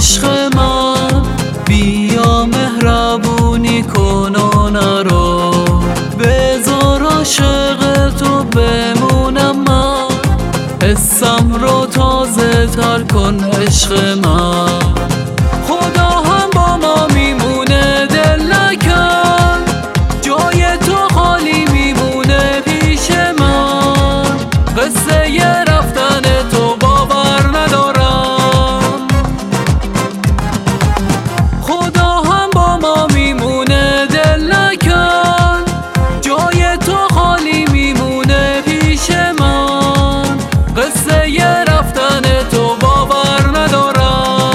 عشق من بیا مهربونی کن و نرو، بذار عاشق تو بمونم من، حسم رو تازه تر کن عشق من. خدا هم با ما میمونه دل نکن، جای تو خالی میمونه پیش من، قصه ی رفتن تو باور ندارم. خدا هم با ما میمونه دل نکن، جای تو خالی میمونه پیش من، قصه ی رفتن تو باور ندارم.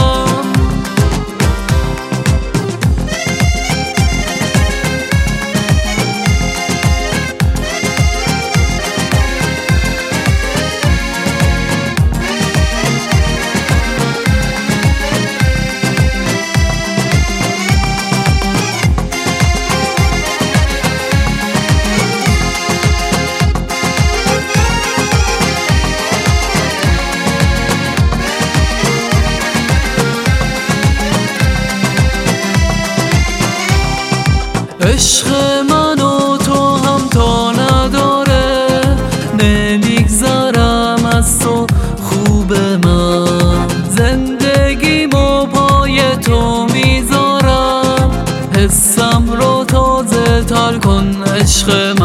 عشق من و تو هم تا نداره، نمیگذرم از تو خوب من، زندگیمو پای تو میذارم، حسم رو تازه تر کن عشق من.